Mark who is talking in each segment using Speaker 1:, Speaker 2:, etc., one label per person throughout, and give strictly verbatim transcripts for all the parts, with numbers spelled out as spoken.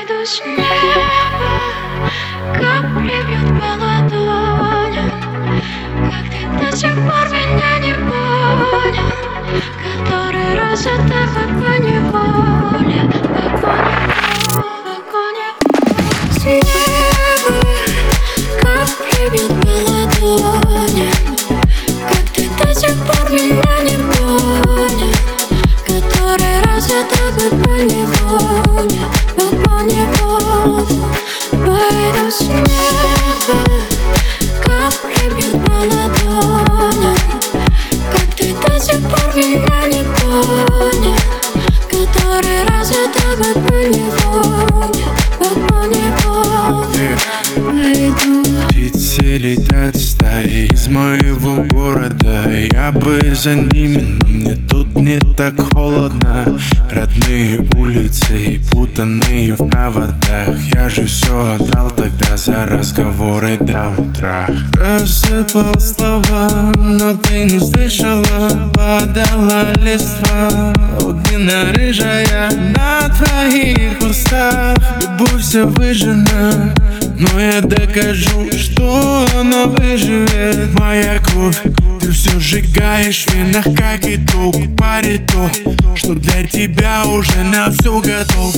Speaker 1: Пойду с неба, капли бьют по ладони. Как ты до сих пор меня не понял? Который раз это по поневоле, по поневоле, по поневоле. С неба капли бьют по ладони. Как ты до сих пор меня не понял? Который раз это по поневоле, по поневоле. Пойду с неба, капли бьют по ладони. Как ты до сих пор меня не понял? Который раз это по поневоле, по поневоле. Пойду.
Speaker 2: Птицы летят стаи из моего города. Я бы за ними, но мне тут не так холодно. Родные улицы и путанные в проводах. Я же все отдал тогда за разговоры до утра. Рассыпал слова, но ты не слышала. Падала листва, огненно-рыжая на твоих устах. Любовь вся выжжена, но я докажу, что она выживет. Моя кровь, ты все сжигаешь в венах, как итог. Пари то, что для тебя уже на все готов.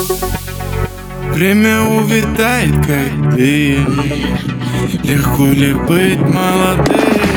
Speaker 2: Время увядает, как дым. Легко ли быть молодым?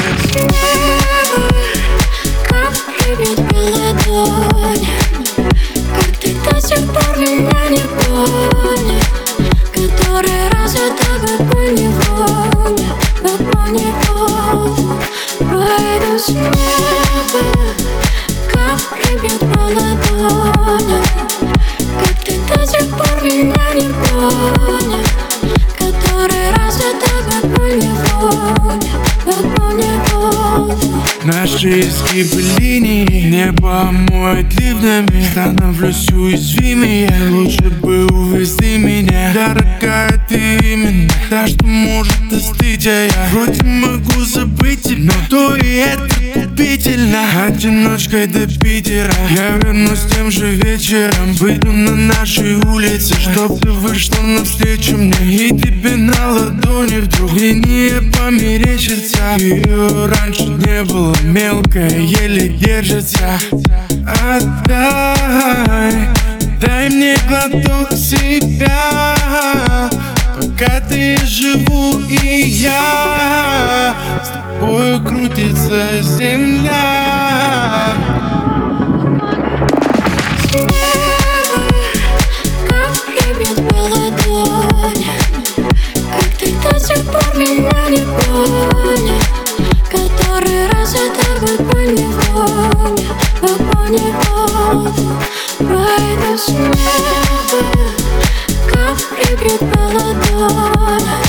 Speaker 1: Капли бьют по ладони. Как ты до сих пор меня не понял? Который раз это по поневоле, по поневоле. Пойду с неба, капли бьют по ладони. Как ты до сих пор меня не понял? Который раз это по поневоле, по поневоле.
Speaker 2: Наши изгибы линий небо омоет ливнями. Становлюсь уязвимее, лучше бы увезли меня. Дорогая, ты именно та, что может остыть. А я вроде могу забыть тебя, но то и это губительно. Одиночкой до Питера я вернусь тем же вечером. Выйду на нашей улице, чтоб ты вышла навстречу мне. И тебе на ладони вдруг линия померещится. Ее раньше не было, мелкая, еле держится. Отдай, дай мне глоток себя, пока ты живу и я. С тобою крутится земля.
Speaker 1: С неба капли бьют по ладони. Как ты до сих пор меня не понял? Который раз это по поневоле, по поневоле. Пойду с неба, капли бьют по ладони.